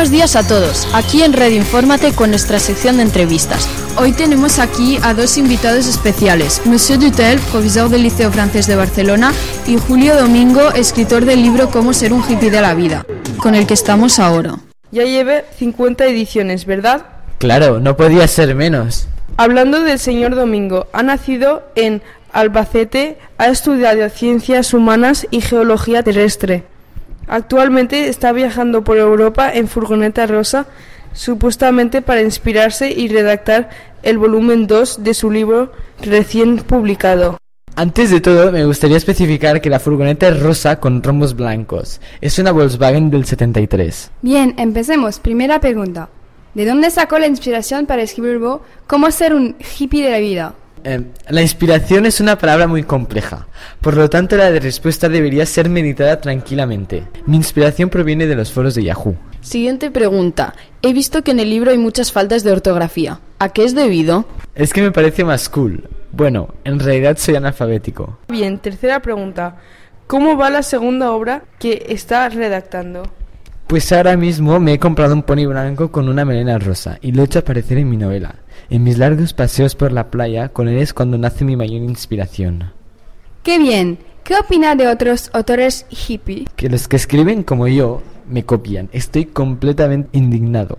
Buenos días a todos, aquí en Red Infórmate con nuestra sección de entrevistas. Hoy tenemos aquí a dos invitados especiales, Monsieur Dutel, profesor del Liceo Francés de Barcelona, y Julio Domingo, escritor del libro Cómo ser un hippie de la vida, con el que estamos ahora. Ya lleve 50 ediciones, ¿verdad? Claro, no podía ser menos. Hablando del señor Domingo, ha nacido en Albacete, ha estudiado Ciencias Humanas y Geología Terrestre. Actualmente está viajando por Europa en furgoneta rosa, supuestamente para inspirarse y redactar el volumen 2 de su libro recién publicado. Antes de todo, me gustaría especificar que la furgoneta es rosa con rombos blancos. Es una Volkswagen del 73. Bien, empecemos. Primera pregunta. ¿De dónde sacó la inspiración para escribir Cómo ser un hippie de la vida? La inspiración es una palabra muy compleja, por lo tanto la respuesta debería ser meditada tranquilamente. Mi inspiración proviene de los foros de Yahoo. Siguiente pregunta. He visto que en el libro hay muchas faltas de ortografía. ¿A qué es debido? Es que me parece más cool. Bueno, en realidad soy analfabético. Bien, tercera pregunta. ¿Cómo va la segunda obra que está redactando? Pues ahora mismo me he comprado un pony blanco con una melena rosa y lo he hecho aparecer en mi novela. En mis largos paseos por la playa, con él es cuando nace mi mayor inspiración. ¡Qué bien! ¿Qué opina de otros autores hippie? Que los que escriben como yo me copian. Estoy completamente indignado.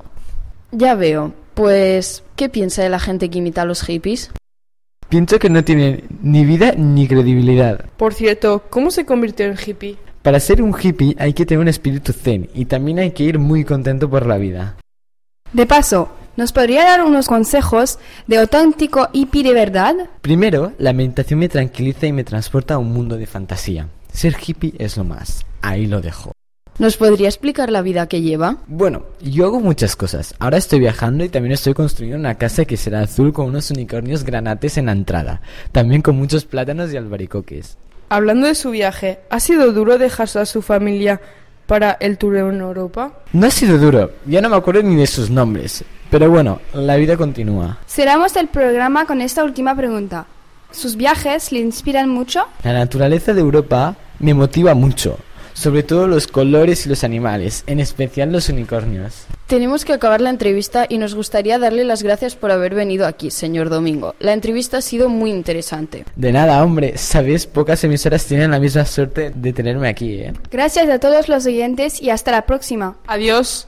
Ya veo. Pues, ¿qué piensa de la gente que imita a los hippies? Pienso que no tienen ni vida ni credibilidad. Por cierto, ¿cómo se convirtió en hippie? Para ser un hippie hay que tener un espíritu zen y también hay que ir muy contento por la vida. De paso, ¿nos podría dar unos consejos de auténtico hippie de verdad? Primero, la meditación me tranquiliza y me transporta a un mundo de fantasía. Ser hippie es lo más. Ahí lo dejo. ¿Nos podría explicar la vida que lleva? Bueno, yo hago muchas cosas. Ahora estoy viajando y también estoy construyendo una casa que será azul con unos unicornios granates en la entrada. También con muchos plátanos y albaricoques. Hablando de su viaje, ¿ha sido duro dejar a su familia para el tour en Europa? No ha sido duro, ya no me acuerdo ni de sus nombres. Pero bueno, la vida continúa. Cerramos el programa con esta última pregunta. ¿Sus viajes le inspiran mucho? La naturaleza de Europa me motiva mucho. Sobre todo los colores y los animales, en especial los unicornios. Tenemos que acabar la entrevista y nos gustaría darle las gracias por haber venido aquí, señor Domingo. La entrevista ha sido muy interesante. De nada, hombre. Sabes, pocas emisoras tienen la misma suerte de tenerme aquí, ¿eh? Gracias a todos los oyentes y hasta la próxima. Adiós.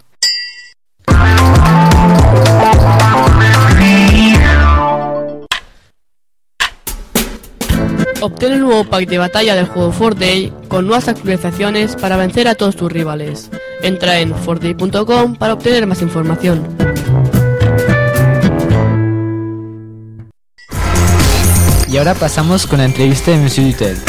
Obtén el nuevo pack de batalla del juego 4Day con nuevas actualizaciones para vencer a todos tus rivales. Entra en 4day.com para obtener más información. Y ahora pasamos con la entrevista de Monsieur Dutel.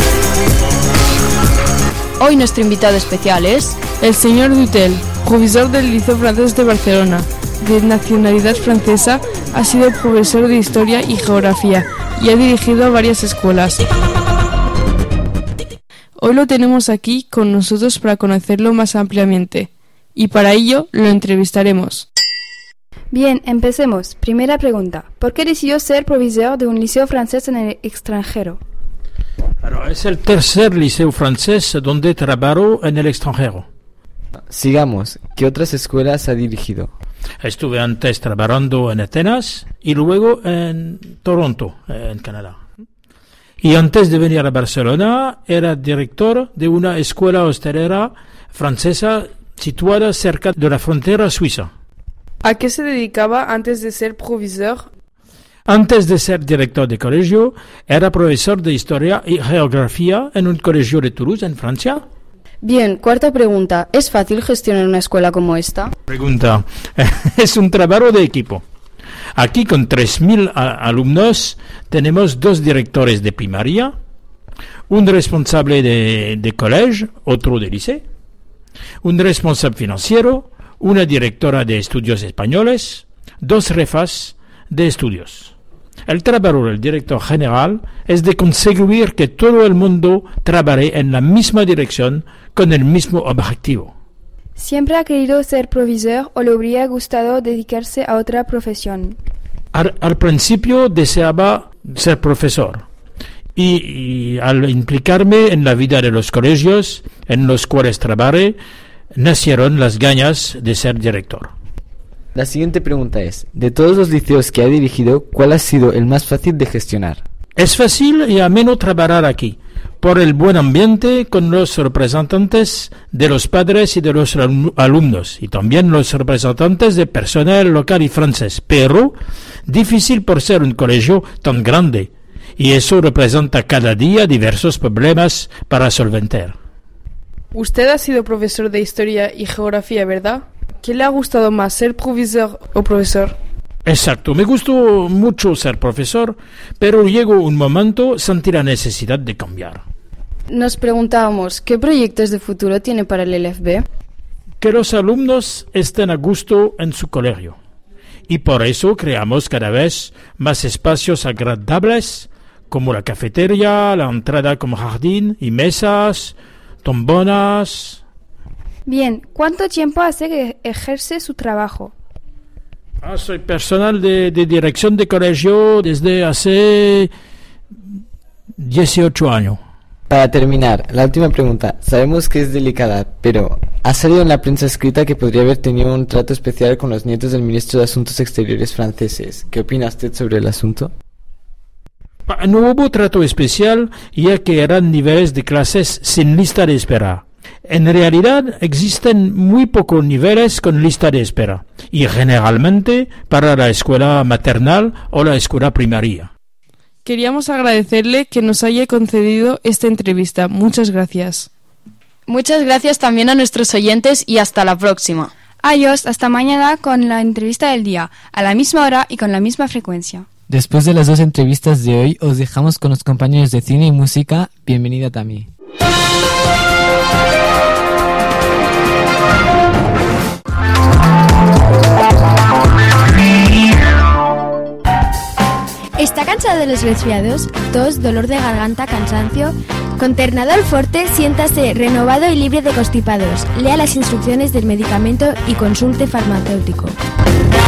Hoy nuestro invitado especial es el señor Dutel, profesor del Liceo Francés de Barcelona, de nacionalidad francesa, ha sido profesor de Historia y Geografía y ha dirigido varias escuelas. Hoy lo tenemos aquí con nosotros para conocerlo más ampliamente y para ello lo entrevistaremos. Bien, empecemos. Primera pregunta. ¿Por qué decidió ser profesor de un liceo francés en el extranjero? Es el tercer liceo francés donde trabajo en el extranjero. Sigamos. ¿Qué otras escuelas ha dirigido? Estuve antes trabajando en Atenas y luego en Toronto, en Canadá. Y antes de venir a Barcelona era director de una escuela hostelera francesa situada cerca de la frontera suiza. ¿A qué se dedicaba antes de ser profesor? Antes de ser director de colegio, era profesor de Historia y Geografía en un colegio de Toulouse, en Francia. Bien, cuarta pregunta. ¿Es fácil gestionar una escuela como esta? Pregunta. Es un trabajo de equipo. Aquí con 3.000 alumnos tenemos 2 directores de primaria, un responsable de colegio, otro de liceo, un responsable financiero, una directora de estudios españoles, 2 jefas de estudios. El trabajo del director general es de conseguir que todo el mundo trabaje en la misma dirección con el mismo objetivo. ¿Siempre ha querido ser profesor o le habría gustado dedicarse a otra profesión? Al principio deseaba ser profesor y al implicarme en la vida de los colegios en los cuales trabajé, nacieron las ganas de ser director. La siguiente pregunta es, de todos los liceos que ha dirigido, ¿cuál ha sido el más fácil de gestionar? Es fácil y ameno trabajar aquí, por el buen ambiente con los representantes de los padres y de los alumnos, y también los representantes de personal local y francés, pero difícil por ser un colegio tan grande, y eso representa cada día diversos problemas para solventar. Usted ha sido profesor de historia y geografía, ¿verdad? ¿Qué le ha gustado más, ser provisor o profesor? Exacto, me gustó mucho ser profesor, pero llegó un momento sentí la necesidad de cambiar. Nos preguntábamos, ¿qué proyectos de futuro tiene para el LFB? Que los alumnos estén a gusto en su colegio. Y por eso creamos cada vez más espacios agradables, como la cafetería, la entrada como jardín y mesas, tombonas. Bien, ¿cuánto tiempo hace que ejerce su trabajo? Soy personal de dirección de colegio desde hace 18 años. Para terminar, la última pregunta. Sabemos que es delicada, pero ha salido en la prensa escrita que podría haber tenido un trato especial con los nietos del ministro de Asuntos Exteriores franceses. ¿Qué opina usted sobre el asunto? No hubo trato especial, ya que eran niveles de clases sin lista de espera. En realidad existen muy pocos niveles con lista de espera, y generalmente para la escuela maternal o la escuela primaria. Queríamos agradecerle que nos haya concedido esta entrevista. Muchas gracias. Muchas gracias también a nuestros oyentes y hasta la próxima. Adiós, hasta mañana con la entrevista del día, a la misma hora y con la misma frecuencia. Después de las dos entrevistas de hoy, os dejamos con los compañeros de cine y música. Bienvenida Tami. ¿Está cansado de los resfriados? Tos, dolor de garganta, cansancio. Con Ternadol Forte siéntase renovado y libre de constipados. Lea las instrucciones del medicamento y consulte farmacéutico.